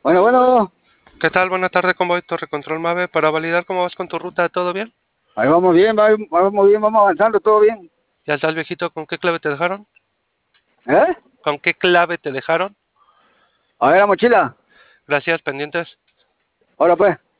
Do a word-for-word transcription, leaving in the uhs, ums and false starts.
Bueno, bueno, ¿Qué tal? Buenas tardes, Convoy Torre Control Mave. Para validar cómo vas con tu ruta, ¿todo bien? ahí vamos bien, va- vamos bien, vamos avanzando, todo bien. ¿Y al tal viejito con qué clave te dejaron? ¿Eh? ¿Con qué clave te dejaron? A ver la mochila. Gracias, pendientes. Ahora pues.